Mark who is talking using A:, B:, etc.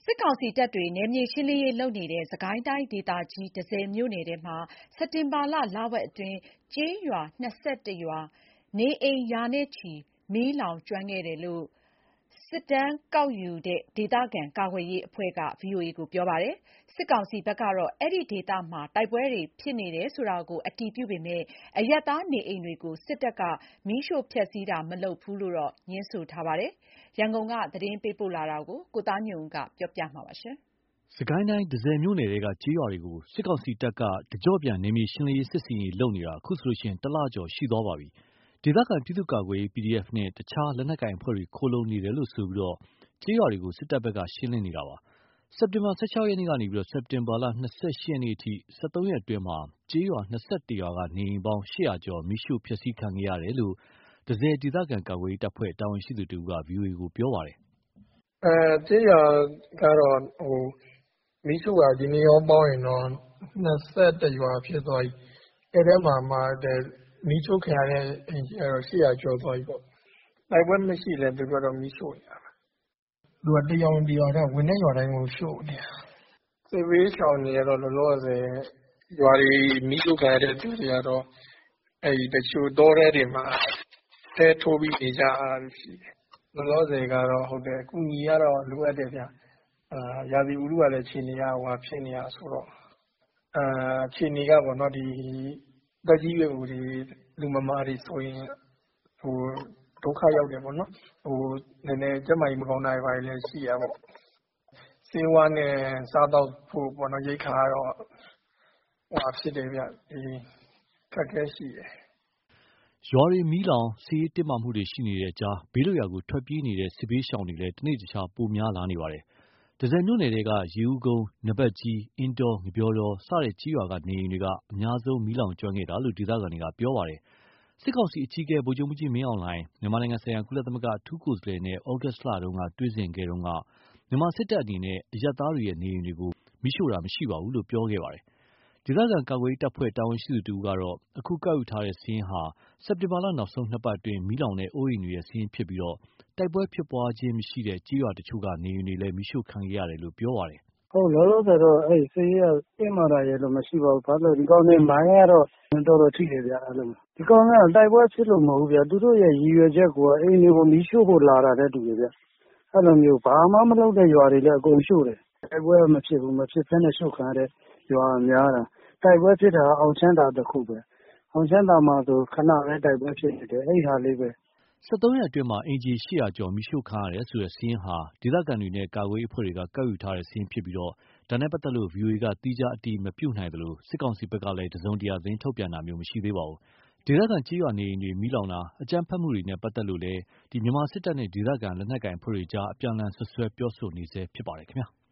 A: စစ်ကောင်စီတပ်တွေနယ်မြေရှင်းလင်းရေးလုပ်နေတဲ့စစ်ကိုင်းတိုင်းဒေသကြီးတန့်ဆည်မြို့နယ်ထဲမှာစက်တင်ဘာလဝက်အတွင်းကျေးရွာ21ရွာနေအိမ်ရာနဲ့ချီမီးလောင်ကျွမ်းခဲ့တယ်လို့စစ်တမ်းကောက်ယူတဲ့ဒေသခံကာကွယ်ရေးအဖွဲ့က VOA ကိုပြောပါတယ်။ စစ်ကောင်စီဘက်ကတော့အဲဒီဒေသမှာတိုက်ပွဲတွေဖြစ်နေတယ်ဆိုတာကိုအတည်ပြုပေမယ့်အရပ်သားနေအိမ်တွေကိုစစ်တပ်ကမီးရှို့ဖျက်ဆီးတာမလုပ်ဘူးလို့ငြင်းဆိုထားပါတယ်။ ရန်ကုန်ကသတင်းပေးပို့ထားတာကိုကိုသားညွန့်ဦးကပြောပြပါမယ်
B: ။စစ်ကိုင်းတိုင်းတန့်ဆည်မြို့နယ်ထဲကကျေးရွာတွေကိုစစ်ကောင်စီတပ်ကတကျော့ပြန်နယ်မြေရှင်းလင်းရေးစစ်ဆင်ရေးလုပ်နေတာအခုဆိုရင်1 လကျော်ရှိသွားပါပြီ။ဒေသခံပြည်သူ့ကာကွယ်ရေး PDF နဲ့တခြားလက်နက်ကိုင်အဖွဲ့တွေခိုလုံနေတယ်လို့ဆိုပြီးကျေးရွာတွေကိုစစ်တပ်ဘက်ကရှင်းလင်းနေတာပါ။စက်တင်ဘာ16ရက်ကနေစက်တင်ဘာလ28ရက်နေ့အထိ13ရက်အတွင်းကျေးရွာ21ရွာကနေအိမ်ပေါင်း800ကျော်မီးရှို့ဖျက်ဆီးခံခဲ့ရတယ်လို့တန့်ဆည်ဒေသခံကာကွယ်ရေးတပ်ဖွဲ့တာဝန်ရှိသူတဦးက VOA ကိုပြောပါတယ်
C: ။ကျေးရွာကတော့မီးရှို့တာဒီနေ့ရောပေါင်းရင်တော့21ရွာဖြစ်သွားပြီ။အဲ့ထဲမှာမီးရှို့ခံရတဲ့အိမ်ခြေကတော့800ကျော်သွားပြီပေါ့။တိုက်ပွဲမရှိလည်းသူတို့ကတော့မီးရှို့နေတာပဲ။သူကတရွာဝင်တရွာဝင်တဲ့ရွာတိုင်းကိုရှို့နေတာ။စစ်ဘေးရှောင်တွေကတော့လောလောဆယ်ရွာတွေမီးရှို့ခံရတဲ့သူတွေကတော့တချို့တောထဲတွေမှာတဲထိုးပြီးနေကြရတာရှိတယ်။လောလောဆယ်ကတော့အကူအညီကတော့လိုအပ်တယ်ဗျ။ရာသီဥတုကလည်းအခြေအနေကဖြစ်နေတာဆိုတော့အခြေအနေကပေါ့နော်ဒီသက်ကြီးရွယ်အိုတွေလူမမာတွေဆိုရင်ဒုက္ခရောက်တယ်ပေါ့နော်နည်းနည်းကျန်းမာရေးမကောင်းတာတွေလည်းရှိတာပေါ့ဆေးဝါးနဲ့စားသောက်ဖို့ပေါ့နော်ရိက္ခာကတော့ဖြစ်တယ်ဗျအခက်အခဲရှိတယ်
B: ရွာတွေမီးလောင်စစ်ရေးတင်းမာမှုတွေရှိနေတဲ့အကြားဘေးလွတ်ရာကိုထွက်ပြေးနေတဲ့စစ်ဘေးရှောင်တွေလည်းတနေ့တခြားပိုများလာနေပါတယ်။တန့်ဆည်မြို့နယ်ထဲကရေဦးကုန်း၊နဘက်ကြီး၊အင်းတော၊ငပျောတောစတဲ့ကျေးရွာကနေအိမ်တွေကအများဆုံးမီးလောင်ကျွမ်းခဲ့တာလို့ဒေသခံတွေကပြောပါတယ်။စစ်ကောင်စီအကြီးအကဲဗိုလ်ချုပ်မှူးကြီးမင်းအောင်လှိုင်မြန်မာနိုင်ငံဆိုင်ရာကုလသမဂ္ဂအထူးကိုယ်စားလှယ်နဲ့ဩဂုတ်လတုန်းကတွေ့ဆုံခဲ့တုန်းကမြန်မာစစ်တပ်အနေနဲ့အရပ်သားတွေရဲ့နေအိမ်တွေကိုမီးရှို့တာမရှိဘူးလို့ပြောခဲ့ပါတယ်။ဒေသခံကာကွယ်ရေးတပ်ဖွဲ့တာဝန်ရှိသူတဦးကတော့အခုကောက်ယူထားတဲ့စာရင်းဟာစက်တင်ဘာလနောက်ဆုံး2 ပတ်အတွင်းမီးလောင်တဲ့အိုးအိမ်တွေရဲ့စာရင်းဖြစ်ပြီးတိုက်ပွဲဖြစ်ပွားခြင်းမရှိတဲ့ကျေးရွာတချို့ကနေအိမ်တွေလည်းမီးရှို့ခံခဲ့ရတယ်လို့ပြောပါတယ်
D: ။ဟုတ်လောလောဆယ်တော့စစ်ရေးကတင်းမာတာရဲ့လို့မရှိပါဘူး။ဘာလို့ဒီကောင်းနေမိုင်းကတော့တော်တော်ထိတယ်ဗျအဲ့လိုဒီကောင်းကတိုက်ပွဲဖြစ်လို့မဟုတ်ဘူးဗျသူတို့ရဲ့ရည်ရွယ်ချက်ကအိမ်တွေကိုမီးရှို့ဖို့လာတာတဲ့တူတယ်ဗျအဲ့လိုမျိုးဘာမှမလုပ်တဲ့ရွာတွေလည်းအကုန်ရှို့တယ်တိုက်ပွဲမဖြစ်ဘူးမဖြစ်ဘဲနဲ့ရှို့ခံရတဲ့ရွာများတာတိုက်ပွဲဖြစ်တာအောင်ချမ်းသာတစ်ခုပဲအောင်ချမ်းသာမှာဆိုခဏပဲတိုက်ပွဲဖြစ်နေတယ်အဲ့ဟာလေးပဲ
B: 73ရက်အတွင်းအင်ဂျီ800ကျော်မီးရှို့ခံရတယ်ဆိုတဲ့စာရင်းဟာဒေသခံတွေနဲ့ကာကွယ်ရေးအဖွဲ့တွေကကောက်ယူထားတဲ့စာရင်းဖြစ်ပြီးဒါနဲ့ပတ်သက်လို့ VOA ကသီးခြားအတည်မပြုနိုင်သလိုစစ်ကောင်စီဘက်ကလည်းတစုံတရာသတင်းထုတ်ပြန်တာမျိုးမရှိသေးပါဘူး။ဒေသခံကျေးရွာနေအိမ်တွေမီးလောင်တာအကြမ်းဖက်မှုတွေနဲ့ပတ်သက်လို့လည်းမြန်မာစစ်တပ်နဲ့ဒေသခံလက်နက်ကိုင်အဖွဲ့တွေကြားအပြန်အလှန်ဆွဆွဲပြောဆိုနေဆဲဖြစ်ပါတယ်ခင်ဗျာ။